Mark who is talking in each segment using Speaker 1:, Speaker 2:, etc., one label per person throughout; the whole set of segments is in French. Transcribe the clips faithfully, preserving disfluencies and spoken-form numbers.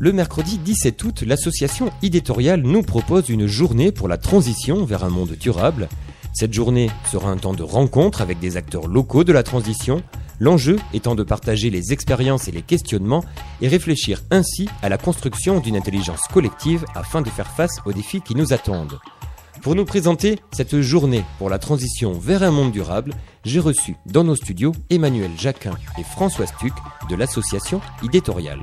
Speaker 1: Le mercredi dix-sept août, l'association Idétorial nous propose une journée pour la transition vers un monde durable. Cette journée sera un temps de rencontre avec des acteurs locaux de la transition, l'enjeu étant de partager les expériences et les questionnements et réfléchir ainsi à la construction d'une intelligence collective afin de faire face aux défis qui nous attendent. Pour nous présenter cette journée pour la transition vers un monde durable, j'ai reçu dans nos studios Emmanuel Jacquin et François Stuck de l'association Idétorial.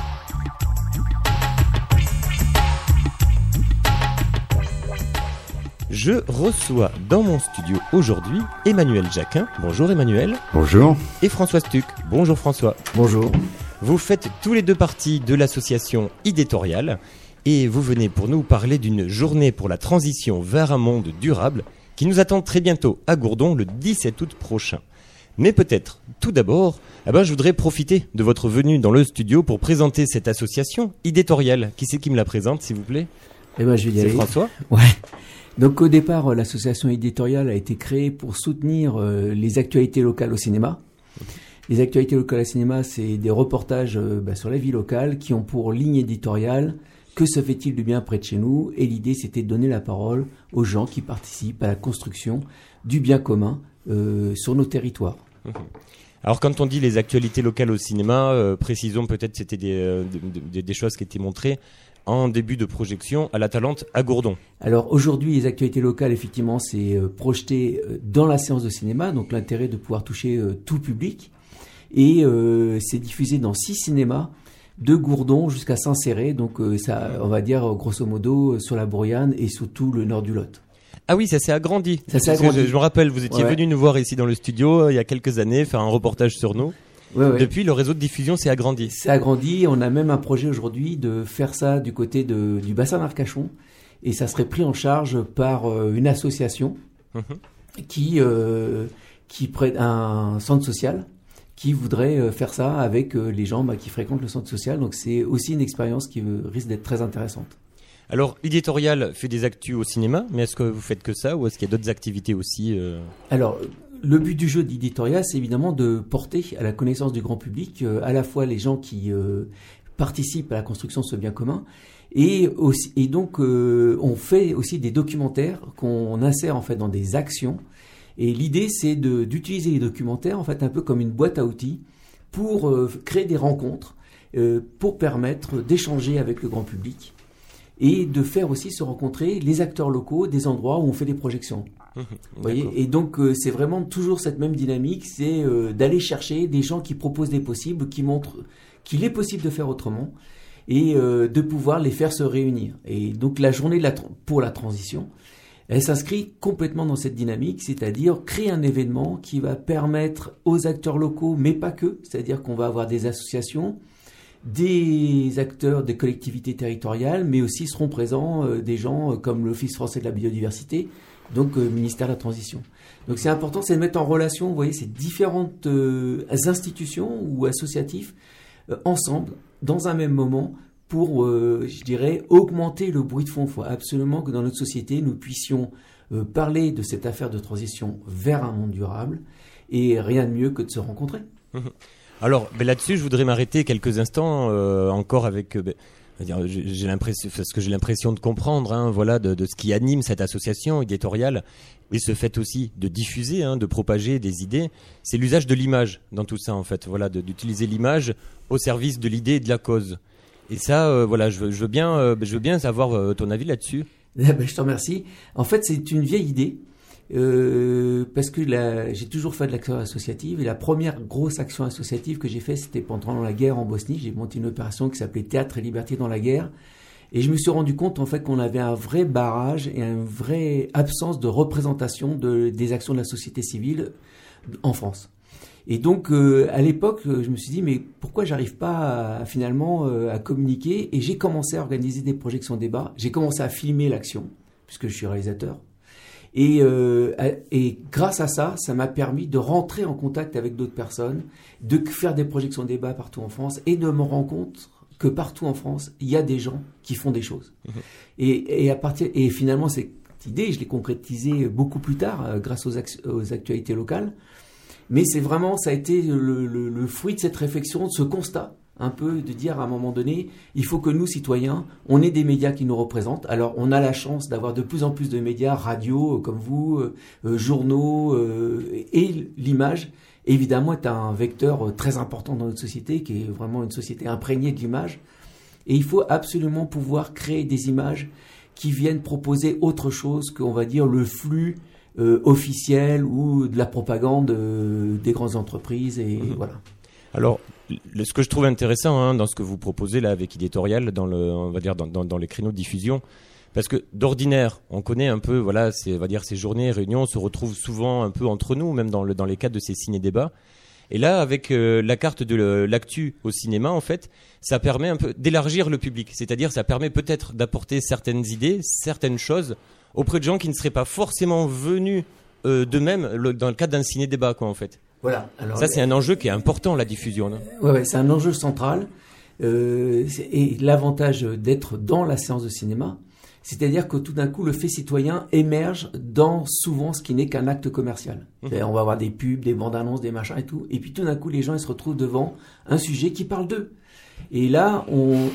Speaker 1: Je reçois dans mon studio aujourd'hui Emmanuel Jacquin. Bonjour Emmanuel.
Speaker 2: Bonjour.
Speaker 1: Et François Stuck. Bonjour François.
Speaker 2: Bonjour.
Speaker 1: Vous faites tous les deux partie de l'association Idétorial et vous venez pour nous parler d'une journée pour la transition vers un monde durable qui nous attend très bientôt à Gourdon le dix-sept août prochain. Mais peut-être, tout d'abord, eh ben, je voudrais profiter de votre venue dans le studio pour présenter cette association Idétorial. Qui c'est qui me la présente, s'il vous plaît ?
Speaker 3: Eh ben, je vais y aller.
Speaker 1: C'est François ?
Speaker 3: Ouais. Donc au départ, l'association Idétorial a été créée pour soutenir euh, les actualités locales au cinéma. Les actualités locales au cinéma, c'est des reportages euh, bah, sur la vie locale qui ont pour ligne éditoriale que se fait-il du bien près de chez nous. Et l'idée, c'était de donner la parole aux gens qui participent à la construction du bien commun euh, sur nos territoires.
Speaker 1: Mmh. Alors quand on dit les actualités locales au cinéma, euh, précisons peut-être c'était des, euh, des, des choses qui étaient montrées en début de projection à la Talente à Gourdon.
Speaker 3: Alors aujourd'hui, les actualités locales, effectivement, c'est euh, projeté euh, dans la séance de cinéma, donc l'intérêt de pouvoir toucher euh, tout public. Et euh, c'est diffusé dans six cinémas, de Gourdon jusqu'à Saint-Céré, donc euh, ça, on va dire grosso modo sur la Bruyane et surtout le nord du Lot.
Speaker 1: Ah oui, ça s'est agrandi.
Speaker 3: Ça s'est agrandi.
Speaker 1: Je, je me rappelle, vous étiez
Speaker 3: ouais.
Speaker 1: venu nous voir ici dans le studio euh, il y a quelques années, faire un reportage sur nous.
Speaker 3: Ouais, ouais.
Speaker 1: Depuis, le réseau de diffusion s'est agrandi.
Speaker 3: C'est agrandi. On a même un projet aujourd'hui de faire ça du côté de, du bassin d'Arcachon. Et ça serait pris en charge par euh, une association mmh. qui, euh, qui prête un centre social qui voudrait euh, faire ça avec euh, les gens bah, qui fréquentent le centre social. Donc c'est aussi une expérience qui euh, risque d'être très intéressante.
Speaker 1: Alors, Idétorial fait des actus au cinéma, mais est-ce que vous faites que ça ou est-ce qu'il y a d'autres activités aussi euh...
Speaker 3: Alors, le but du jeu d'Idétorial, c'est évidemment de porter à la connaissance du grand public euh, à la fois les gens qui euh, participent à la construction de ce bien commun et, aussi, et donc euh, on fait aussi des documentaires qu'on insère en fait dans des actions. Et l'idée, c'est de, d'utiliser les documentaires en fait un peu comme une boîte à outils pour euh, créer des rencontres, euh, pour permettre d'échanger avec le grand public et de faire aussi se rencontrer les acteurs locaux des endroits où on fait des projections. Mmh, vous voyez, et donc euh, c'est vraiment toujours cette même dynamique, c'est euh, d'aller chercher des gens qui proposent des possibles, qui montrent qu'il est possible de faire autrement et euh, de pouvoir les faire se réunir. Et donc la journée de la tra- pour la transition, elle s'inscrit complètement dans cette dynamique, c'est-à-dire créer un événement qui va permettre aux acteurs locaux, mais pas que, c'est-à-dire qu'on va avoir des associations, des acteurs des collectivités territoriales, mais aussi seront présents euh, des gens euh, comme l'Office français de la biodiversité, donc euh, ministère de la Transition. Donc c'est important, c'est de mettre en relation, vous voyez, ces différentes euh, institutions ou associatifs euh, ensemble, dans un même moment, pour, euh, je dirais, augmenter le bruit de fond. Il faut absolument que dans notre société, nous puissions euh, parler de cette affaire de transition vers un monde durable, et rien de mieux que de se rencontrer.
Speaker 1: Mmh. Alors, ben là-dessus, je voudrais m'arrêter quelques instants euh, encore avec, euh, ben, j'ai, j'ai l'impression, parce que j'ai l'impression de comprendre, hein, voilà, de, de ce qui anime cette association Idétorial, et ce fait aussi de diffuser, hein, de propager des idées, c'est l'usage de l'image dans tout ça, en fait, voilà, de, d'utiliser l'image au service de l'idée et de la cause. Et ça, euh, voilà, je veux, je veux bien, euh, je veux bien savoir euh, ton avis là-dessus.
Speaker 3: Ben, je te remercie. En fait, c'est une vieille idée. Euh, parce que la, j'ai toujours fait de l'action associative et la première grosse action associative que j'ai faite, c'était pendant la guerre en Bosnie. J'ai monté une opération qui s'appelait Théâtre et Liberté dans la guerre et je me suis rendu compte en fait qu'on avait un vrai barrage et une vraie absence de représentation de, des actions de la société civile en France. Et donc euh, à l'époque, je me suis dit mais pourquoi j'arrive pas à, finalement euh, à communiquer, et j'ai commencé à organiser des projections débats. J'ai commencé à filmer l'action puisque je suis réalisateur. Et, euh, et grâce à ça, ça m'a permis de rentrer en contact avec d'autres personnes, de faire des projections débat partout en France et de me rendre compte que partout en France, il y a des gens qui font des choses. Mmh. Et, et, à partir, et finalement, cette idée, je l'ai concrétisée beaucoup plus tard euh, grâce aux, ac- aux actualités locales. Mais c'est vraiment, ça a été le, le, le fruit de cette réflexion, de ce constat, un peu de dire à un moment donné, il faut que nous, citoyens, on ait des médias qui nous représentent. Alors, on a la chance d'avoir de plus en plus de médias, radio, euh, comme vous, euh, euh, journaux, euh, et l'image, évidemment, est un vecteur euh, très important dans notre société, qui est vraiment une société imprégnée de l'image. Et il faut absolument pouvoir créer des images qui viennent proposer autre chose qu'on va dire le flux euh, officiel ou de la propagande euh, des grandes entreprises. Et mmh. voilà.
Speaker 1: Alors, le, ce que je trouve intéressant hein, dans ce que vous proposez là avec Idétorial, dans le, on va dire dans, dans, dans les créneaux de diffusion, parce que d'ordinaire, on connaît un peu, voilà, c'est, on va dire ces journées, réunions, on se retrouve souvent un peu entre nous, même dans, le, dans les cadres de ces ciné-débats. Et là, avec euh, la carte de le, l'actu au cinéma, en fait, ça permet un peu d'élargir le public. C'est-à-dire, ça permet peut-être d'apporter certaines idées, certaines choses auprès de gens qui ne seraient pas forcément venus euh, d'eux-mêmes le, dans le cadre d'un ciné-débat, quoi, en fait.
Speaker 3: Voilà. Alors,
Speaker 1: ça, c'est un enjeu qui est important, la diffusion. Non
Speaker 3: ouais, ouais, c'est un enjeu central. Euh, et l'avantage d'être dans la séance de cinéma, c'est-à-dire que tout d'un coup, le fait citoyen émerge dans souvent ce qui n'est qu'un acte commercial. Mmh. On va avoir des pubs, des bandes annonces, des machins et tout. Et puis tout d'un coup, les gens ils se retrouvent devant un sujet qui parle d'eux. Et là, on,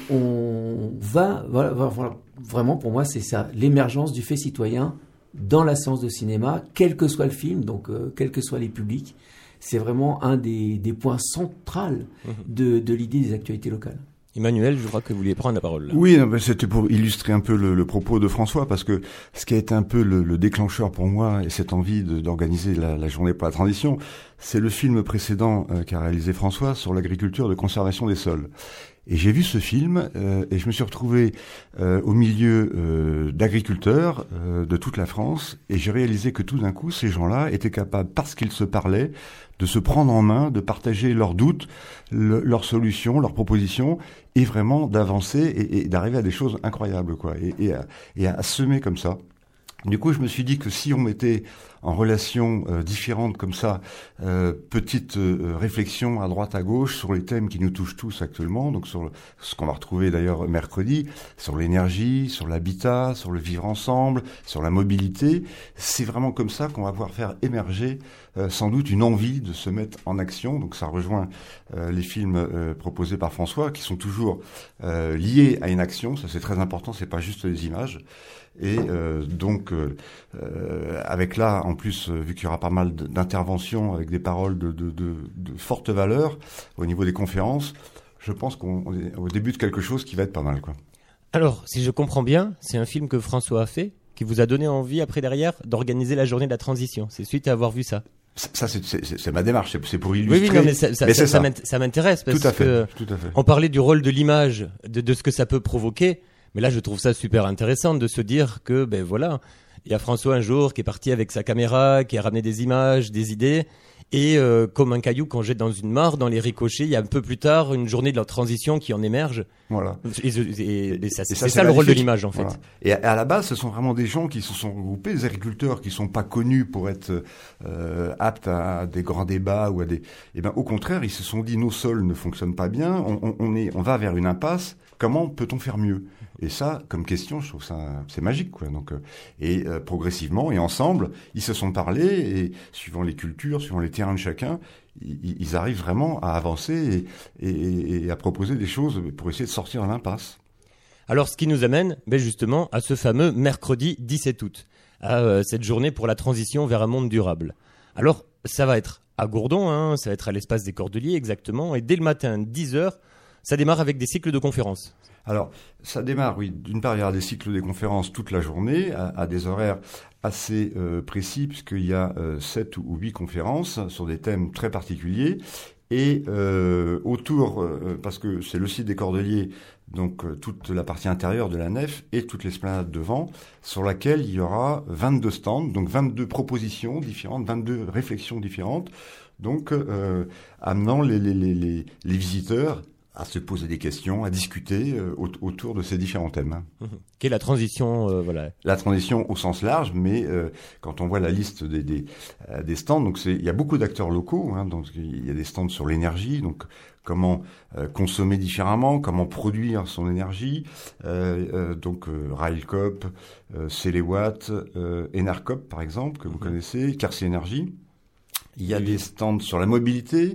Speaker 3: on va, voilà, voilà, vraiment pour moi, c'est ça, l'émergence du fait citoyen dans la séance de cinéma, quel que soit le film, donc euh, quels que soient les publics. C'est vraiment un des, des points centraux mmh. de, de l'idée des actualités locales.
Speaker 1: Emmanuel, je crois que vous vouliez prendre la parole. Là.
Speaker 2: Oui, c'était pour illustrer un peu le, le propos de François, parce que ce qui a été un peu le, le déclencheur pour moi et cette envie de, d'organiser la, la journée pour la transition, c'est le film précédent euh, qu'a réalisé François sur l'agriculture de conservation des sols. Et j'ai vu ce film euh, et je me suis retrouvé euh, au milieu euh, d'agriculteurs euh, de toute la France et j'ai réalisé que tout d'un coup, ces gens-là étaient capables, parce qu'ils se parlaient, de se prendre en main, de partager leurs doutes, le, leurs solutions, leurs propositions et vraiment d'avancer et, et d'arriver à des choses incroyables, quoi, et, et, à, et à semer comme ça. Du coup, je me suis dit que si on mettait en relation euh, différentes comme ça, euh, petites euh, réflexions à droite à gauche sur les thèmes qui nous touchent tous actuellement, donc sur le, ce qu'on va retrouver d'ailleurs mercredi, sur l'énergie, sur l'habitat, sur le vivre ensemble, sur la mobilité, c'est vraiment comme ça qu'on va pouvoir faire émerger euh, sans doute une envie de se mettre en action. Donc ça rejoint euh, les films euh, proposés par François, qui sont toujours euh, liés à une action. Ça c'est très important, c'est pas juste des images. Et euh, donc, euh, euh, avec là, en plus, euh, vu qu'il y aura pas mal d'interventions avec des paroles de, de, de, de forte valeur au niveau des conférences, je pense qu'on est au début de quelque chose qui va être pas mal, quoi.
Speaker 1: Alors, si je comprends bien, c'est un film que François a fait, qui vous a donné envie, après derrière, d'organiser la journée de la transition. C'est suite à avoir vu ça.
Speaker 2: Ça, c'est, c'est, c'est ma démarche, c'est, c'est pour illustrer.
Speaker 1: Oui, oui, non, mais ça, ça, mais ça, ça, ça m'intéresse parce
Speaker 2: tout à fait,
Speaker 1: que
Speaker 2: tout à fait.
Speaker 1: On parlait du rôle de l'image, de, de ce que ça peut provoquer. Mais là, je trouve ça super intéressant de se dire que, ben voilà, il y a François un jour qui est parti avec sa caméra, qui a ramené des images, des idées, et euh, comme un caillou qu'on jette dans une mare, dans les ricochets, il y a un peu plus tard une journée de la transition qui en émerge.
Speaker 2: Voilà.
Speaker 1: Et, et, et, et ça,
Speaker 2: et
Speaker 1: c'est
Speaker 2: ça,
Speaker 1: ça, c'est le rôle de l'image, en fait.
Speaker 2: Voilà. Et à, à la base, ce sont vraiment des gens qui se sont regroupés, des agriculteurs qui sont pas connus pour être euh, aptes à des grands débats ou à des. Eh ben, au contraire, ils se sont dit nos sols ne fonctionnent pas bien, on, on, on est, on va vers une impasse. Comment peut-on faire mieux ? Et ça, comme question, je trouve ça, c'est magique, quoi. Donc, euh, et euh, progressivement et ensemble, ils se sont parlé et suivant les cultures, suivant les terrains de chacun, ils, ils arrivent vraiment à avancer et, et, et à proposer des choses pour essayer de sortir de l'impasse.
Speaker 1: Alors, ce qui nous amène, ben justement, à ce fameux mercredi dix-sept août, à euh, cette journée pour la transition vers un monde durable. Alors, ça va être à Gourdon, hein, ça va être à l'espace des Cordeliers exactement, et dès le matin, dix heures, ça démarre avec des cycles de conférences.
Speaker 2: Alors, ça démarre, oui. D'une part, il y aura des cycles de conférences toute la journée, à, à des horaires assez euh, précis, puisqu'il y a euh, sept ou huit conférences sur des thèmes très particuliers. Et euh, autour, euh, parce que c'est le site des Cordeliers, donc euh, toute la partie intérieure de la nef et toute l'esplanade devant, sur laquelle il y aura vingt-deux stands, donc vingt-deux propositions différentes, vingt-deux réflexions différentes, donc euh, amenant les, les, les, les, les visiteurs à se poser des questions, à discuter euh, autour de ces différents thèmes.
Speaker 1: Mmh. Quelle est la transition, euh, voilà.
Speaker 2: La transition au sens large, mais euh, quand on voit la liste des des, euh, des stands, donc c'est il y a beaucoup d'acteurs locaux, hein, donc il y a des stands sur l'énergie, donc comment euh, consommer différemment, comment produire son énergie, euh, euh, donc euh, Railcoop, euh, Céléwatt, euh, Enercop par exemple que vous mmh. connaissez, Quercy Énergie. Il y a oui. des stands sur la mobilité.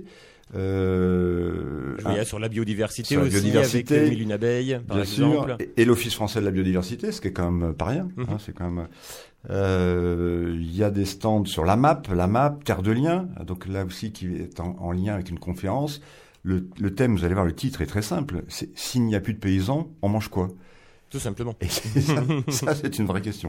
Speaker 1: Euh, Je voyais un, sur la biodiversité sur la aussi,
Speaker 2: biodiversité,
Speaker 1: avec Mille une abeilles, par
Speaker 2: bien
Speaker 1: exemple.
Speaker 2: Sûr, et, et l'Office français de la biodiversité, ce qui est quand même pas rien. Mm-hmm. Hein, c'est quand même. Il euh, y a des stands sur la map, la map, Terre de Liens, donc là aussi qui est en, en lien avec une conférence. Le, le thème, vous allez voir, le titre est très simple. C'est s'il n'y a plus de paysans, on mange quoi?
Speaker 1: Tout simplement.
Speaker 2: Et c'est ça, ça, c'est une vraie question.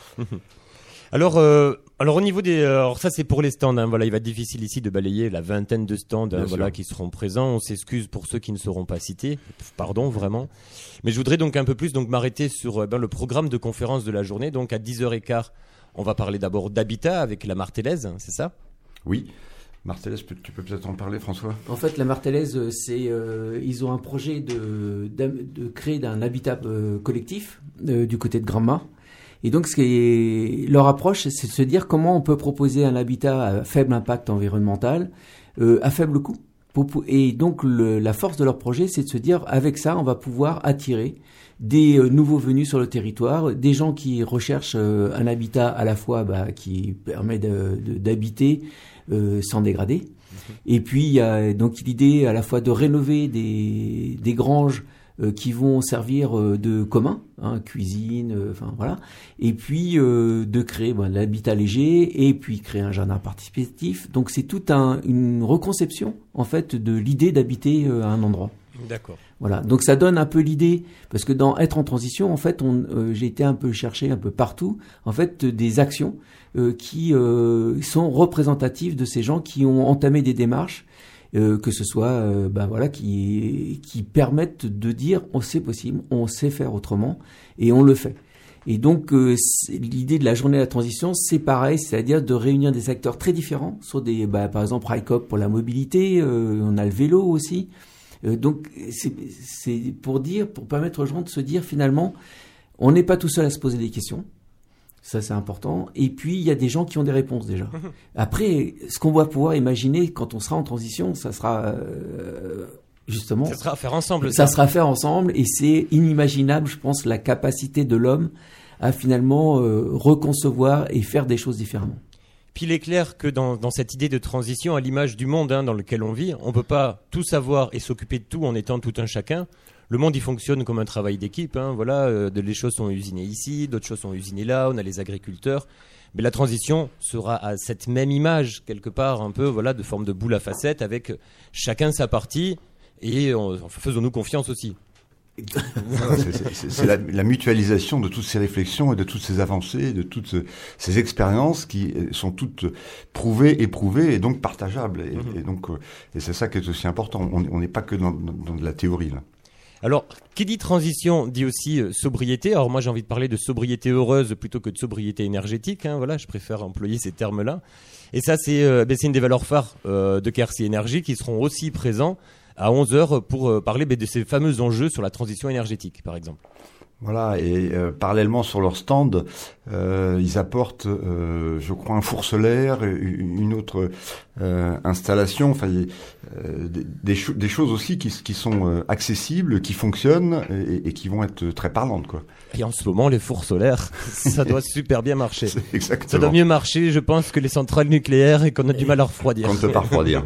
Speaker 1: Alors, euh, alors au niveau des, alors ça c'est pour les stands. Hein, voilà, il va être difficile ici de balayer la vingtaine de stands, hein, voilà, qui seront présents. On s'excuse pour ceux qui ne seront pas cités. Pardon, vraiment. Mais je voudrais donc un peu plus donc m'arrêter sur ben, le programme de conférence de la journée. Donc à dix heures quinze, on va parler d'abord d'habitat avec la Martellaise, c'est ça?
Speaker 2: Oui. Martellaise, tu peux peut-être en parler, François?
Speaker 3: En fait, la Martellaise, c'est, euh, ils ont un projet de, de, de créer un habitat euh, collectif euh, du côté de Gramma. Et donc, ce qui est, leur approche, c'est de se dire comment on peut proposer un habitat à faible impact environnemental, euh, à faible coût. Et donc, le, la force de leur projet, c'est de se dire, avec ça, on va pouvoir attirer des euh, nouveaux venus sur le territoire, des gens qui recherchent euh, un habitat à la fois bah, qui permet de, de, d'habiter euh, sans dégrader. Mmh. Et puis, il y a donc l'idée à la fois de rénover des, des granges Euh, qui vont servir euh, de commun, hein, cuisine, euh, enfin voilà, et puis euh, de créer bon, l'habitat léger, et puis créer un jardin participatif. Donc c'est toute un, une reconception en fait de l'idée d'habiter euh, à un endroit.
Speaker 1: D'accord.
Speaker 3: Voilà, donc ça donne un peu l'idée, parce que dans Être en transition, en fait, on, euh, j'ai été un peu chercher un peu partout, en fait, des actions euh, qui euh, sont représentatives de ces gens qui ont entamé des démarches. Euh, que ce soit euh, ben voilà qui qui permettent de dire on c'est possible, on sait faire autrement et on le fait. Et donc euh, l'idée de la journée de la transition, c'est pareil, c'est-à-dire de réunir des acteurs très différents sur des bah, par exemple RICOP pour la mobilité, euh, on a le vélo aussi. Euh, donc c'est c'est pour dire pour permettre aux gens de se dire finalement on n'est pas tout seul à se poser des questions. Ça, c'est important. Et puis, il y a des gens qui ont des réponses déjà. Après, ce qu'on va pouvoir imaginer quand on sera en transition, ça sera euh, justement...
Speaker 1: Ça sera à faire ensemble.
Speaker 3: Ça,
Speaker 1: ça
Speaker 3: sera à faire ensemble. Et c'est inimaginable, je pense, la capacité de l'homme à finalement euh, reconcevoir et faire des choses différemment.
Speaker 1: Puis il est clair que dans, dans cette idée de transition, à l'image du monde hein, dans lequel on vit, on ne peut pas tout savoir et s'occuper de tout en étant tout un chacun. Le monde, il fonctionne comme un travail d'équipe. Hein, voilà, euh, les choses sont usinées ici, d'autres choses sont usinées là. On a les agriculteurs. Mais la transition sera à cette même image, quelque part, un peu, voilà, de forme de boule à facettes, avec chacun sa partie. Et on, faisons-nous confiance aussi.
Speaker 2: c'est c'est, c'est la, la mutualisation de toutes ces réflexions et de toutes ces avancées, de toutes ces expériences qui sont toutes prouvées, éprouvées et donc partageables. Et, mm-hmm. et donc, et c'est ça qui est aussi important. On n'est pas que dans, dans, dans de la théorie là.
Speaker 1: Alors, qui dit transition dit aussi euh, sobriété. Alors moi, j'ai envie de parler de sobriété heureuse plutôt que de sobriété énergétique. Hein, voilà, je préfère employer ces termes-là. Et ça, c'est, euh, ben, c'est une des valeurs phares euh, de Quercy Énergie qui seront aussi présents à onze heures pour euh, parler ben, de ces fameux enjeux sur la transition énergétique, par exemple.
Speaker 2: Voilà, et euh, parallèlement sur leur stand, euh, ils apportent, euh, je crois, un four solaire, une autre euh, installation, enfin euh, des, des, cho- des choses aussi qui, qui sont euh, accessibles, qui fonctionnent et, et qui vont être très parlantes, quoi.
Speaker 1: Et en ce moment, les fours solaires, ça doit super bien marcher.
Speaker 2: C'est exactement.
Speaker 1: Ça doit mieux marcher, je pense, que les centrales nucléaires et qu'on a du mal à refroidir.
Speaker 2: Qu'on ne peut pas refroidir.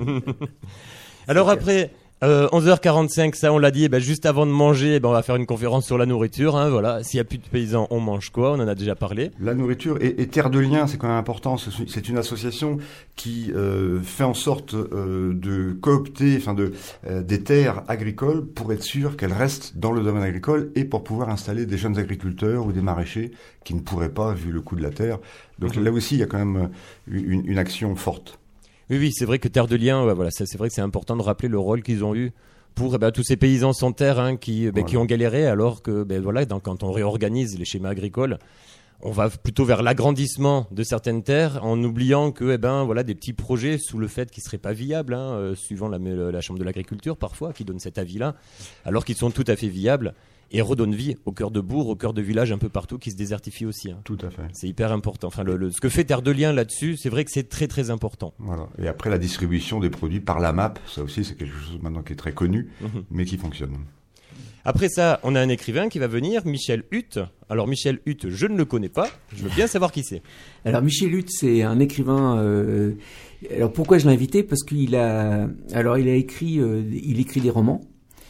Speaker 1: Alors après... Euh, onze heures quarante-cinq, ça on l'a dit, eh ben, juste avant de manger, eh ben, on va faire une conférence sur la nourriture. Hein, voilà. S'il n'y a plus de paysans, on mange quoi? On en a déjà parlé.
Speaker 2: La nourriture et, et Terre de Liens, c'est quand même important. C'est, c'est une association qui euh, fait en sorte euh, de coopter enfin de, euh, des terres agricoles pour être sûr qu'elles restent dans le domaine agricole et pour pouvoir installer des jeunes agriculteurs ou des maraîchers qui ne pourraient pas vu le coût de la terre. Donc mmh. là aussi, il y a quand même une, une action forte.
Speaker 1: Oui, oui, c'est vrai que Terre de Liens, ouais, voilà, c'est, c'est vrai que c'est important de rappeler le rôle qu'ils ont eu pour eh ben, tous ces paysans sans terre hein, qui, ben, voilà. qui ont galéré, alors que ben, voilà, dans, quand on réorganise les schémas agricoles, on va plutôt vers l'agrandissement de certaines terres en oubliant que eh ben, voilà, des petits projets sous le fait qu'ils ne seraient pas viables, hein, euh, suivant la, la Chambre de l'agriculture parfois, qui donne cet avis-là, alors qu'ils sont tout à fait viables. Et redonne vie au cœur de bourg, au cœur de village un peu partout qui se désertifient aussi. Hein.
Speaker 2: Tout à fait.
Speaker 1: C'est hyper important. Enfin, le, le, ce que fait Terre de Liens là-dessus, c'est vrai que c'est très très important.
Speaker 2: Voilà. Et après la distribution des produits par la M A P, ça aussi c'est quelque chose maintenant qui est très connu, mmh. mais qui fonctionne.
Speaker 1: Après ça, on a un écrivain qui va venir, Michel Huth. Alors Michel Huth, je ne le connais pas, je veux bien savoir qui c'est.
Speaker 3: Alors Michel Huth, c'est un écrivain. Euh, alors pourquoi je l'ai invité ? Parce qu'il a, alors il a écrit, euh, il écrit des romans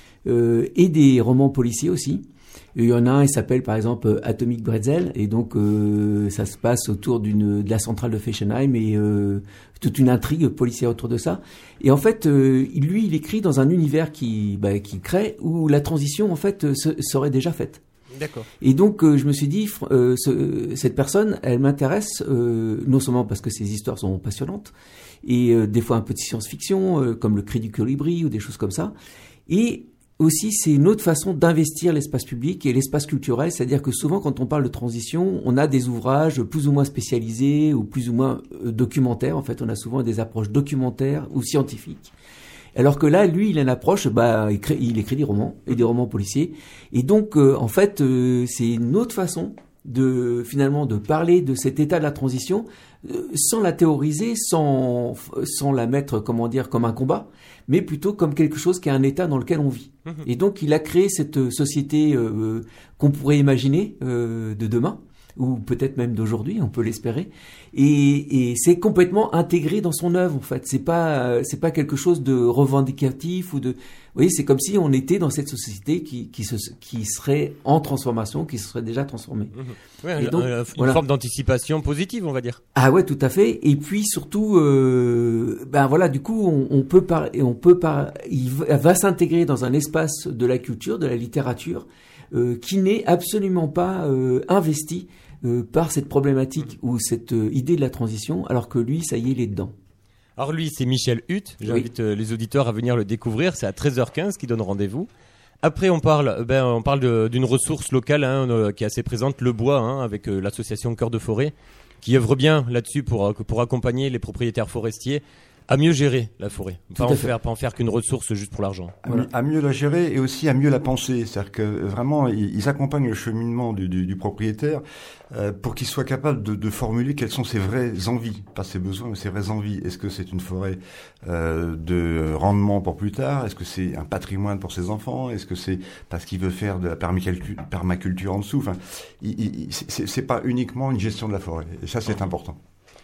Speaker 3: euh, et des romans policiers aussi. Il y en a un, il s'appelle par exemple Atomic Bretzel, et donc euh, ça se passe autour d'une de la centrale de Fessenheim et euh, toute une intrigue policière autour de ça. Et en fait, euh, lui, il écrit dans un univers qui, bah, qui crée où la transition en fait se, serait déjà faite.
Speaker 1: D'accord.
Speaker 3: Et donc euh, je me suis dit, euh, ce, cette personne, elle m'intéresse euh, non seulement parce que ses histoires sont passionnantes et euh, des fois un peu de science-fiction, euh, comme Le Cri du Colibri ou des choses comme ça, et aussi, c'est une autre façon d'investir l'espace public et l'espace culturel, c'est-à-dire que souvent, quand on parle de transition, on a des ouvrages plus ou moins spécialisés ou plus ou moins euh, documentaires. En fait, on a souvent des approches documentaires ou scientifiques. Alors que là, lui, il a une approche, bah, il, crée, il écrit des romans et des romans policiers. Et donc, euh, en fait, euh, c'est une autre façon de finalement de parler de cet état de la transition euh, sans la théoriser, sans sans la mettre, comment dire, comme un combat, mais plutôt comme quelque chose qui est un état dans lequel on vit. Mmh. Et donc, il a créé cette société euh, qu'on pourrait imaginer euh, de demain, ou peut-être même d'aujourd'hui, on peut l'espérer. Et, et c'est complètement intégré dans son œuvre, en fait. C'est pas, c'est pas quelque chose de revendicatif ou de. Vous voyez, c'est comme si on était dans cette société qui, qui, se, qui serait en transformation, qui se serait déjà transformée.
Speaker 1: Mmh. Ouais, donc, une voilà. forme d'anticipation positive, on va dire.
Speaker 3: Ah ouais, tout à fait. Et puis surtout, euh, ben voilà, du coup, on, on peut par, on peut par, il va, va s'intégrer dans un espace de la culture, de la littérature, euh, qui n'est absolument pas euh, investi euh, par cette problématique ou cette euh, idée de la transition, alors que lui, ça y est, il est dedans.
Speaker 1: Alors lui, c'est Michel Huth. J'invite oui. les auditeurs à venir le découvrir. C'est à treize heures quinze qu'il donne rendez-vous. Après, on parle, ben, on parle de, d'une ressource locale hein, euh, qui est assez présente, le bois, hein, avec euh, l'association Cœur de Forêt, qui œuvre bien là-dessus pour, pour accompagner les propriétaires forestiers à mieux gérer la forêt, pas en, faire, pas en faire qu'une ressource juste pour l'argent.
Speaker 2: À, voilà. à mieux la gérer et aussi à mieux la penser. C'est-à-dire que vraiment, ils, ils accompagnent le cheminement du, du, du propriétaire euh, pour qu'il soit capable de, de formuler quelles sont ses vraies envies, pas ses besoins, mais ses vraies envies. Est-ce que c'est une forêt euh, de rendement pour plus tard ? Est-ce que c'est un patrimoine pour ses enfants ? Est-ce que c'est parce qu'il veut faire de la permaculture, permaculture en dessous ? Enfin, il, il, c'est, c'est pas uniquement une gestion de la forêt. Et ça, c'est important.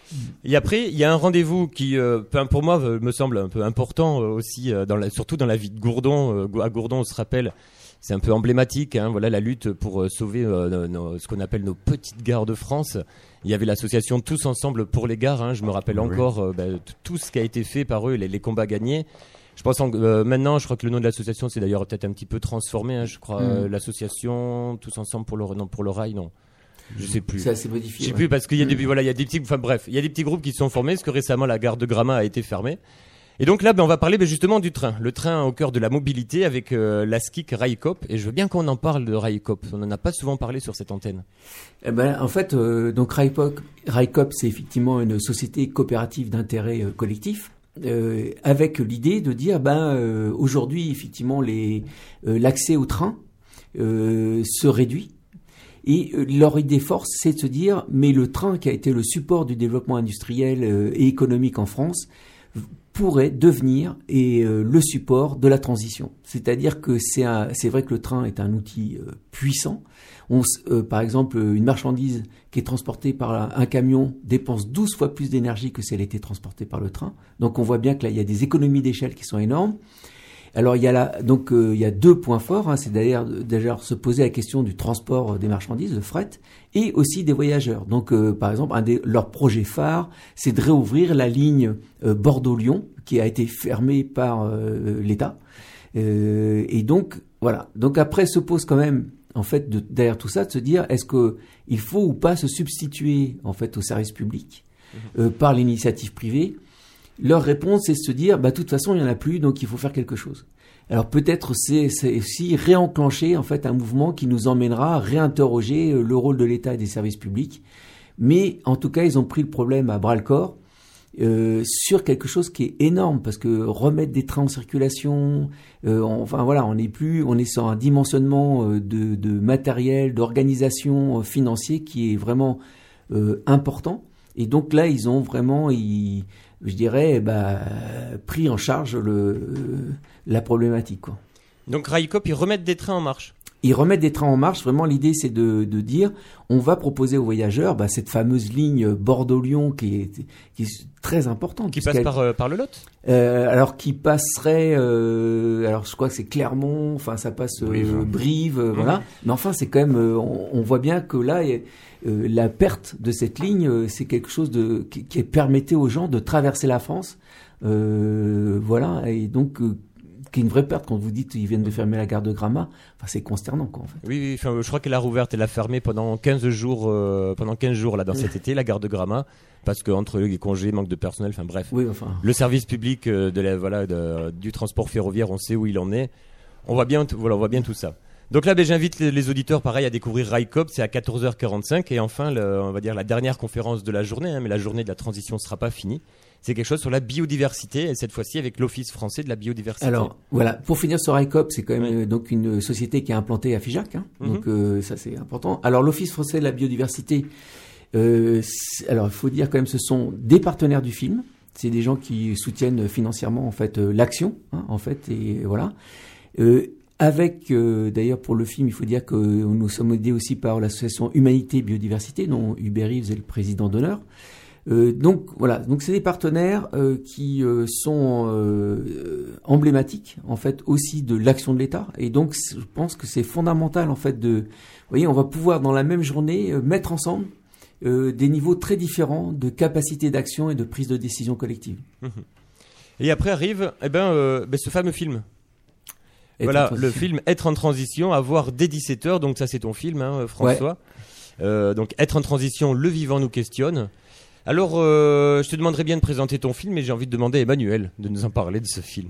Speaker 1: Et après, il y a un rendez-vous qui, euh, pour moi, me semble un peu important euh, aussi, euh, dans la, surtout dans la vie de Gourdon. Euh, à Gourdon, on se rappelle, c'est un peu emblématique. Hein, voilà la lutte pour euh, sauver euh, nos, ce qu'on appelle nos petites gares de France. Il y avait l'association Tous Ensemble pour les gares. Hein, je me rappelle oui. encore euh, bah, tout ce qui a été fait par eux, les, les combats gagnés. Je pense en, euh, maintenant, je crois que le nom de l'association, c'est d'ailleurs peut-être un petit peu transformé. Hein, je crois mmh. euh, l'association Tous Ensemble pour le non pour le rail, non. Je sais plus.
Speaker 3: C'est assez modifié.
Speaker 1: Je sais
Speaker 3: ouais.
Speaker 1: plus parce qu'il y a des voilà, il y a des petits enfin bref, il y a des petits groupes qui se sont formés parce que récemment la gare de Gramat a été fermée. Et donc là ben on va parler ben, justement du train, le train au cœur de la mobilité avec euh, la S C I C Railcoop et je veux bien qu'on en parle de Railcoop. On n'en a pas souvent parlé sur cette antenne.
Speaker 3: Eh ben en fait euh, donc Railcoop Railcoop c'est effectivement une société coopérative d'intérêt euh, collectif. Euh, avec l'idée de dire ben euh, aujourd'hui effectivement les euh, l'accès au train euh, se réduit. Et leur idée force, c'est de se dire, mais le train qui a été le support du développement industriel et économique en France pourrait devenir et, euh, le support de la transition. C'est-à-dire que c'est, un, c'est vrai que le train est un outil euh, puissant. On, euh, par exemple, une marchandise qui est transportée par un, un camion dépense douze fois plus d'énergie que si elle était transportée par le train. Donc on voit bien que là, il y a des économies d'échelle qui sont énormes. Alors il y a là donc euh, il y a deux points forts, hein, c'est d'ailleurs d'ailleurs se poser la question du transport des marchandises, le fret, et aussi des voyageurs. Donc euh, par exemple un des leurs projets phares, c'est de réouvrir la ligne euh, Bordeaux-Lyon qui a été fermée par euh, l'État. Euh, et donc voilà. Donc après se pose quand même en fait de, derrière tout ça de se dire est-ce que il faut ou pas se substituer en fait au service public euh, par l'initiative privée. Leur réponse, c'est de se dire, bah, de toute façon, il n'y en a plus, donc il faut faire quelque chose. Alors peut-être c'est, c'est aussi réenclencher en fait un mouvement qui nous emmènera à réinterroger le rôle de l'État et des services publics. Mais en tout cas, ils ont pris le problème à bras-le-corps euh, sur quelque chose qui est énorme, parce que remettre des trains en circulation, euh, on, enfin voilà, on n'est plus, on est sur un dimensionnement de, de matériel, d'organisation financier qui est vraiment euh, important. Et donc là, ils ont vraiment, ils, je dirais, bah, pris en charge le, la problématique, quoi.
Speaker 1: Donc Railcoop, ils remettent des trains en marche.
Speaker 3: Ils remettent des trains en marche. Vraiment, l'idée, c'est de, de dire, on va proposer aux voyageurs bah, cette fameuse ligne Bordeaux-Lyon qui est, qui est très importante.
Speaker 1: Qui passe par, euh, par le Lot
Speaker 3: euh, Alors, qui passerait... Euh, alors, je crois que c'est Clermont, enfin, ça passe euh, Brive, Brive euh, mmh. voilà. Mais enfin, c'est quand même... Euh, on, on voit bien que là, euh, la perte de cette ligne, euh, c'est quelque chose de, qui, qui permettait aux gens de traverser la France. Euh, voilà, et donc... Euh, qui est une vraie perte quand vous dites qu'ils viennent de fermer la gare de Gramat. Enfin, c'est consternant, quoi, en fait.
Speaker 1: Oui, oui enfin, je crois qu'elle a rouvert, elle a fermé pendant quinze jours, euh, pendant quinze jours, là, dans cet été, la gare de Gramat. Parce qu'entre les congés, manque de personnel, enfin, bref.
Speaker 3: Oui, enfin.
Speaker 1: Le service public euh, de la, voilà, de, du transport ferroviaire, on sait où il en est. On voit bien, voilà, on voit bien tout ça. Donc là, ben, j'invite les, les auditeurs, pareil, à découvrir Railcoop. C'est à quatorze heures quarante-cinq. Et enfin, le, on va dire la dernière conférence de la journée, hein, mais la journée de la transition ne sera pas finie. C'est quelque chose sur la biodiversité, et cette fois-ci avec l'Office français de la biodiversité.
Speaker 3: Alors, voilà, pour finir sur Railcoop, c'est quand même oui. euh, donc une société qui est implantée à Figeac, hein, mm-hmm. donc euh, ça c'est important. Alors, l'Office français de la biodiversité, euh, alors il faut dire quand même, ce sont des partenaires du film, c'est des gens qui soutiennent financièrement en fait euh, l'action, hein, en fait, et voilà. Euh, Avec, euh, d'ailleurs, pour le film, il faut dire que nous sommes aidés aussi par l'association Humanité Biodiversité, dont Hubert Reeves est le président d'honneur. Euh, donc voilà, donc c'est des partenaires euh, qui euh, sont euh, emblématiques en fait aussi de l'action de l'État, et donc je pense que c'est fondamental en fait de, vous voyez, on va pouvoir dans la même journée euh, mettre ensemble euh, des niveaux très différents de capacité d'action et de prise de décision collective.
Speaker 1: Et après arrive, eh ben, euh, ben ce fameux film. Être voilà, le film Être en transition, à voir dès dix-sept heures, donc ça c'est ton film, hein, François. Ouais. Euh, donc Être en transition, le vivant nous questionne. Alors, euh, je te demanderais bien de présenter ton film, mais j'ai envie de demander à Emmanuel de nous en parler de ce film.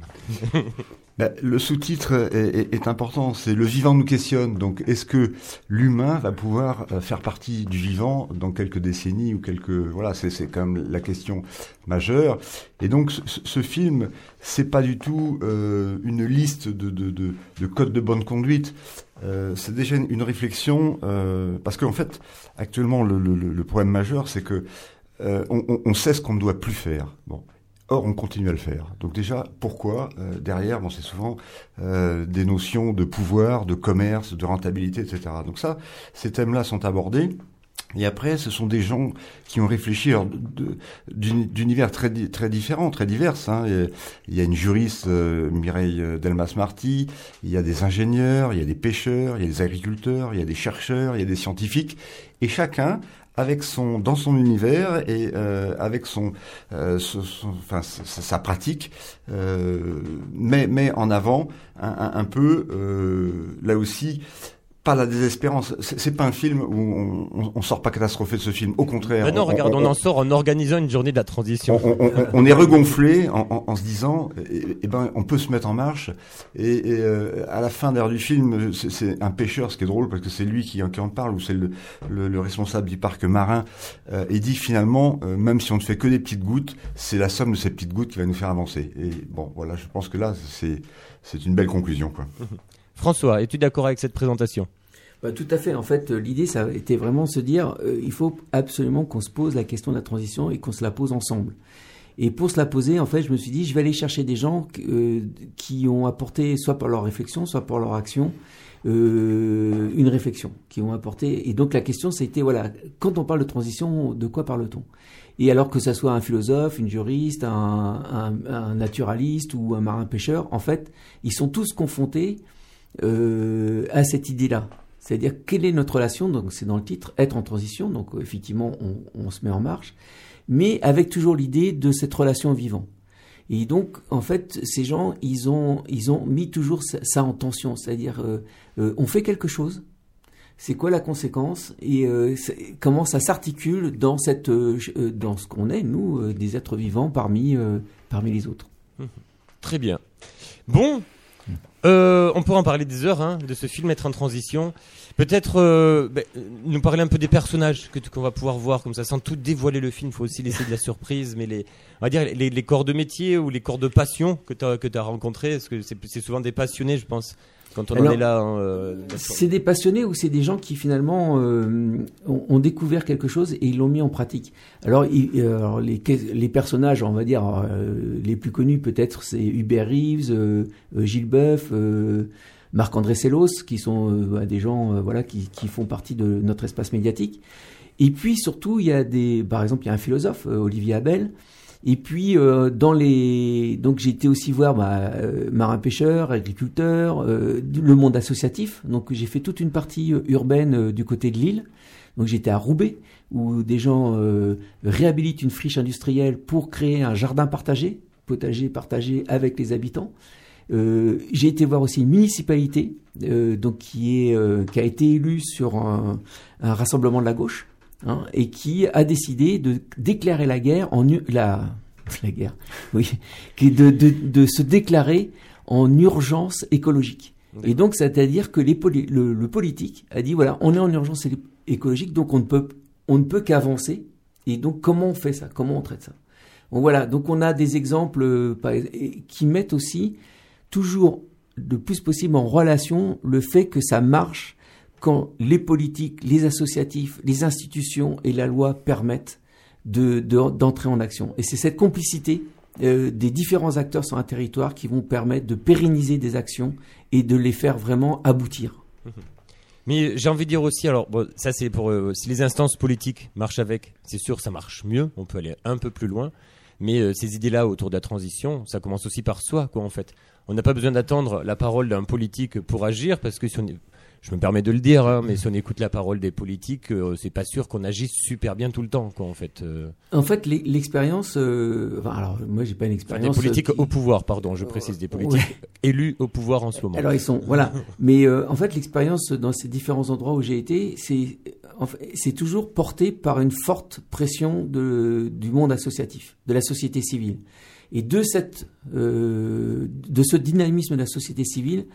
Speaker 2: Ben, le sous-titre est, est, est important, c'est « Le vivant nous questionne ». Donc, est-ce que l'humain va pouvoir faire partie du vivant dans quelques décennies ou quelques... Voilà, c'est, c'est quand même la question majeure. Et donc, ce, ce film, c'est pas du tout euh, une liste de, de, de, de codes de bonne conduite. Euh, c'est déjà une, une réflexion, euh, parce qu'en fait, actuellement, le, le, le problème majeur, c'est que Euh, on, on sait ce qu'on ne doit plus faire. Bon. Or, on continue à le faire. Donc déjà, pourquoi euh, derrière, bon, c'est souvent euh, des notions de pouvoir, de commerce, de rentabilité, et cetera. Donc ça, ces thèmes-là sont abordés. Et après, ce sont des gens qui ont réfléchi alors, de, de, d'univers très, très différents, très divers. Hein. Il y a une juriste, euh, Mireille Delmas-Marty, il y a des ingénieurs, il y a des pêcheurs, il y a des agriculteurs, il y a des chercheurs, il y a des scientifiques. Et chacun, avec son, dans son univers et euh, avec son, euh, son, son enfin sa, sa pratique, euh, met, met en avant un, un, un peu euh, là aussi. Pas la désespérance. C'est, c'est pas un film où on, on, on sort pas catastrophé de ce film. Au contraire.
Speaker 1: Mais non,
Speaker 2: on,
Speaker 1: regarde, on, on en sort en organisant une journée de la transition.
Speaker 2: On, on, on, on est regonflé en, en, en se disant, eh, eh ben, on peut se mettre en marche. Et, et euh, à la fin d'ailleurs du film, c'est, c'est un pêcheur, ce qui est drôle parce que c'est lui qui, qui en parle, ou c'est le, le, le responsable du parc marin. Euh, et dit finalement, euh, même si on ne fait que des petites gouttes, c'est la somme de ces petites gouttes qui va nous faire avancer. Et bon, voilà, je pense que là, c'est, c'est une belle conclusion, quoi.
Speaker 1: François, es-tu d'accord avec cette présentation ?
Speaker 3: Bah, tout à fait. En fait, l'idée, ça était vraiment de se dire, euh, il faut absolument qu'on se pose la question de la transition et qu'on se la pose ensemble. Et pour se la poser, en fait, je me suis dit, je vais aller chercher des gens euh, qui ont apporté, soit par leur réflexion, soit par leur action, euh, une réflexion, qui ont apporté. Et donc la question, c'était, voilà, quand on parle de transition, de quoi parle-t-on ? Et alors que ça soit un philosophe, une juriste, un, un, un naturaliste ou un marin-pêcheur, en fait, ils sont tous confrontés euh, à cette idée-là. C'est-à-dire, quelle est notre relation ? Donc, c'est dans le titre, être en transition. Donc, effectivement, on, on se met en marche, mais avec toujours l'idée de cette relation au vivant. Et donc, en fait, ces gens, ils ont, ils ont mis toujours ça, ça en tension. C'est-à-dire, euh, euh, on fait quelque chose. C'est quoi la conséquence ? Et euh, comment ça s'articule dans cette, euh, dans ce qu'on est, nous, euh, des êtres vivants parmi, euh, parmi les autres.
Speaker 1: Très bien. Bon. Euh, on pourra en parler des heures hein, de ce film Être en transition. Peut-être euh, bah, nous parler un peu des personnages que, qu'on va pouvoir voir comme ça, sans tout dévoiler le film. Il faut aussi laisser de la surprise, mais les, on va dire les, les corps de métier ou les corps de passion que tu as que tu as rencontrés, parce que c'est, c'est souvent des passionnés, je pense, quand on
Speaker 3: Alors,
Speaker 1: en est là. Hein, euh,
Speaker 3: c'est des passionnés ou c'est des gens qui finalement euh, ont, ont découvert quelque chose et ils l'ont mis en pratique. Alors, il, alors les, les personnages, on va dire euh, les plus connus peut-être, c'est Hubert Reeves, euh, Gilles Boeuf, euh, Marc-André Sellos, qui sont euh, des gens euh, voilà qui, qui font partie de notre espace médiatique. Et puis surtout, il y a des, par exemple, il y a un philosophe, euh, Olivier Abel. Et puis euh, dans les, donc j'ai été aussi voir bah, euh, marin-pêcheur, agriculteur, euh, le monde associatif. Donc j'ai fait toute une partie euh, urbaine euh, du côté de Lille. Donc j'étais à Roubaix où des gens euh, réhabilitent une friche industrielle pour créer un jardin partagé, potager partagé avec les habitants. Euh, j'ai été voir aussi une municipalité euh, donc qui est euh, qui a été élue sur un, un rassemblement de la gauche. Hein, et qui a décidé de déclarer la guerre en la la guerre, oui, qui est de, de de se déclarer en urgence écologique. D'accord. Et donc, c'est-à-dire que les poli- le, le politique a dit voilà, on est en urgence écologique, donc on ne peut on ne peut qu'avancer. Et donc, comment on fait ça? Comment on traite ça? Bon, voilà. Donc, on a des exemples euh, qui mettent aussi toujours le plus possible en relation le fait que ça marche quand les politiques, les associatifs, les institutions et la loi permettent de, de, d'entrer en action. Et c'est cette complicité euh, des différents acteurs sur un territoire qui vont permettre de pérenniser des actions et de les faire vraiment aboutir.
Speaker 1: Mais j'ai envie de dire aussi, alors bon, ça c'est pour euh, si les instances politiques marchent avec, c'est sûr ça marche mieux, on peut aller un peu plus loin. Mais euh, ces idées-là autour de la transition, ça commence aussi par soi, quoi, en fait. On n'a pas besoin d'attendre la parole d'un politique pour agir, parce que si on est... Je me permets de le dire, hein, mais si on écoute la parole des politiques, euh, c'est pas sûr qu'on agisse super bien tout le temps, quoi, en fait. Euh...
Speaker 3: En fait, l'expérience. Euh... Enfin, alors, moi, j'ai pas une expérience.
Speaker 1: Enfin, des politiques
Speaker 3: qui...
Speaker 1: au pouvoir, pardon, je précise, des politiques ouais. élus au pouvoir en ce moment.
Speaker 3: Alors, ils sont, voilà. Mais euh, en fait, l'expérience dans ces différents endroits où j'ai été, c'est, en fait, c'est toujours porté par une forte pression de, du monde associatif, de la société civile, et de cette, euh, de ce dynamisme de la société civile.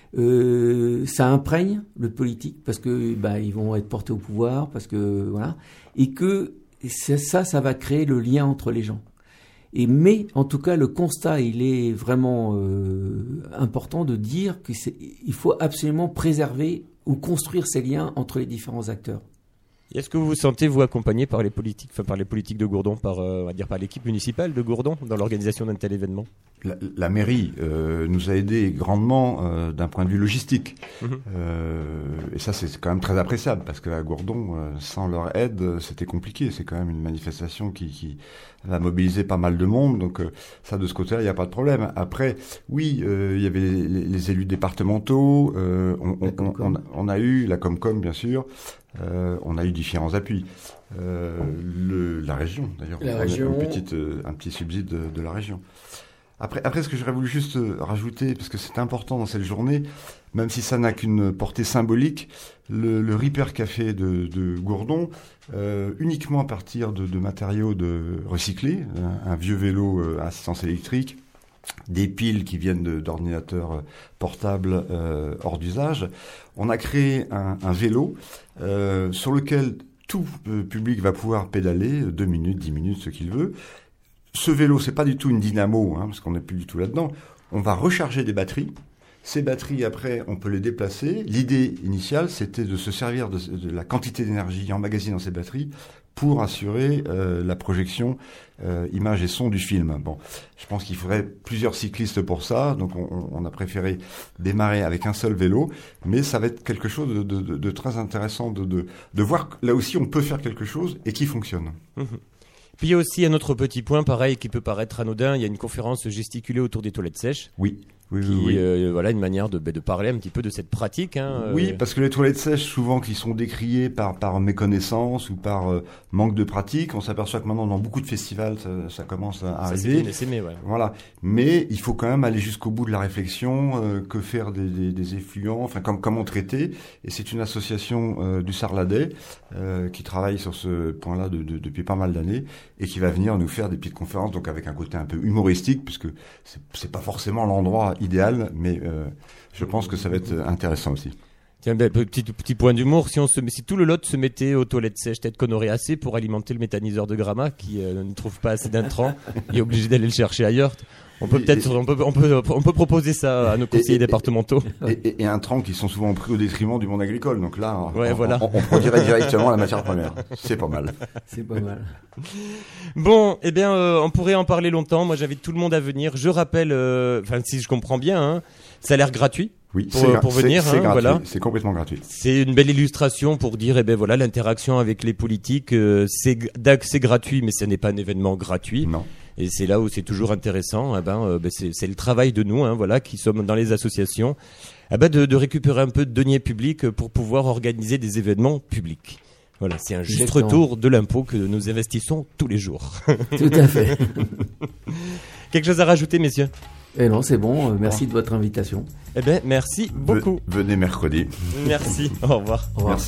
Speaker 3: Euh, ça imprègne le politique parce que bah, ils vont être portés au pouvoir, parce que voilà, et que ça, ça va créer le lien entre les gens. Et mais en tout cas, le constat, il est vraiment euh, important de dire que c'est, il faut absolument préserver ou construire ces liens entre les différents acteurs.
Speaker 1: Et est-ce que vous vous sentez vous accompagné par les politiques, enfin par les politiques de Gourdon, par euh, on va dire par l'équipe municipale de Gourdon dans l'organisation d'un tel événement?
Speaker 2: La, la mairie euh, nous a aidés grandement euh, d'un point de vue logistique, mmh. euh, et ça c'est quand même très appréciable parce qu'à Gourdon, euh, sans leur aide, c'était compliqué. C'est quand même une manifestation qui, qui va mobiliser pas mal de monde, donc euh, ça de ce côté-là, il n'y a pas de problème. Après, oui, euh, il y avait les, les élus départementaux, euh, on, on, on, on, on a eu la Comcom bien sûr. Euh, on a eu différents appuis. Euh, le, la région, d'ailleurs.
Speaker 3: La
Speaker 2: on
Speaker 3: région.
Speaker 2: A une petite, euh, un petit subside de, de la région. Après, après, ce que j'aurais voulu juste rajouter, parce que c'est important dans cette journée, même si ça n'a qu'une portée symbolique, le, le Reaper Café de, de Gourdon, euh, uniquement à partir de, de matériaux de recyclés, un, un vieux vélo euh, à assistance électrique, des piles qui viennent de, d'ordinateurs portables euh, hors d'usage. On a créé un, un vélo euh, sur lequel tout euh, public va pouvoir pédaler deux minutes, dix minutes, ce qu'il veut. Ce vélo, c'est pas du tout une dynamo, hein, parce qu'on n'est plus du tout là-dedans. On va recharger des batteries. Ces batteries, après, on peut les déplacer. L'idée initiale, c'était de se servir de, de la quantité d'énergie emmagasinée dans ces batteries pour assurer euh, la projection euh, image et son du film. Bon, je pense qu'il faudrait plusieurs cyclistes pour ça, donc on, on a préféré démarrer avec un seul vélo, mais ça va être quelque chose de, de, de, de très intéressant de, de, de voir que là aussi on peut faire quelque chose et qui fonctionne.
Speaker 1: Mmh. Puis il y a aussi un autre petit point, pareil, qui peut paraître anodin, il y a une conférence gesticulée autour des toilettes sèches.
Speaker 2: Oui. Oui,
Speaker 1: qui,
Speaker 2: oui, oui.
Speaker 1: Euh, voilà, une manière de, de parler un petit peu de cette pratique. Hein,
Speaker 2: oui,
Speaker 1: euh...
Speaker 2: parce que les toilettes sèches, souvent, qui sont décriées par, par méconnaissance ou par euh, manque de pratique, on s'aperçoit que maintenant, dans beaucoup de festivals, ça, ça commence à arriver.
Speaker 1: Ça s'est aimé, ouais.
Speaker 2: Voilà. Mais il faut quand même aller jusqu'au bout de la réflexion, euh, que faire des, des, des effluents, enfin, comme, comment traiter. Et c'est une association euh, du Sarladais euh, qui travaille sur ce point-là de, de, depuis pas mal d'années et qui va venir nous faire des petites conférences, donc avec un côté un peu humoristique, puisque c'est, c'est pas forcément l'endroit idéal, mais euh, je pense que ça va être intéressant aussi.
Speaker 1: Tiens, ben, petit, petit point d'humour, si, on se, si tout le Lot se mettait aux toilettes sèches, peut-être qu'on aurait assez pour alimenter le méthaniseur de Gramma qui euh, ne trouve pas assez d'intrants et est obligé d'aller le chercher ailleurs. On peut peut-être, on peut, on peut, on peut proposer ça à nos conseillers et, départementaux.
Speaker 2: Et, et, et intrants qui sont souvent pris au détriment du monde agricole. Donc là,
Speaker 1: ouais,
Speaker 2: on,
Speaker 1: voilà.
Speaker 2: on, on produirait directement la matière première. C'est pas mal.
Speaker 3: C'est pas mal.
Speaker 1: Bon, eh bien, euh, on pourrait en parler longtemps. Moi, j'invite tout le monde à venir. Je rappelle, enfin, euh, si je comprends bien, hein, ça a l'air gratuit.
Speaker 2: Oui,
Speaker 1: pour,
Speaker 2: c'est,
Speaker 1: pour venir,
Speaker 2: c'est, c'est
Speaker 1: hein,
Speaker 2: gratuit,
Speaker 1: voilà.
Speaker 2: C'est complètement gratuit.
Speaker 1: C'est une belle illustration pour dire, eh ben voilà, l'interaction avec les politiques, euh, c'est, c'est gratuit, mais ce n'est pas un événement gratuit.
Speaker 2: Non.
Speaker 1: Et c'est là où c'est toujours intéressant. Eh ben, euh, ben c'est, c'est le travail de nous, hein, voilà, qui sommes dans les associations, eh ben de, de récupérer un peu de deniers publics pour pouvoir organiser des événements publics. Voilà, c'est un juste
Speaker 3: Exactement.
Speaker 1: retour de l'impôt que nous investissons tous les jours.
Speaker 3: Tout à fait.
Speaker 1: Quelque chose à rajouter, messieurs?
Speaker 3: Eh non, c'est bon. Euh, merci de votre invitation.
Speaker 1: Eh ben, merci beaucoup.
Speaker 2: Ve- venez mercredi.
Speaker 1: Merci. Au revoir.
Speaker 3: Au revoir.
Speaker 2: Merci.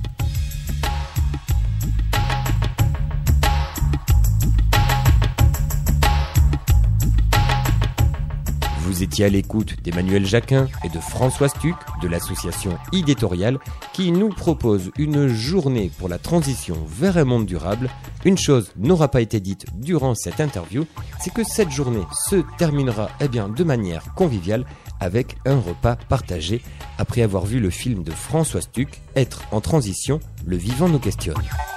Speaker 1: Vous étiez à l'écoute d'Emmanuel Jacquin et de François Stuck de l'association Idétorial qui nous propose une journée pour la transition vers un monde durable. Une chose n'aura pas été dite durant cette interview, c'est que cette journée se terminera eh bien, de manière conviviale avec un repas partagé après avoir vu le film de François Stuck, Être en transition, le vivant nous questionne.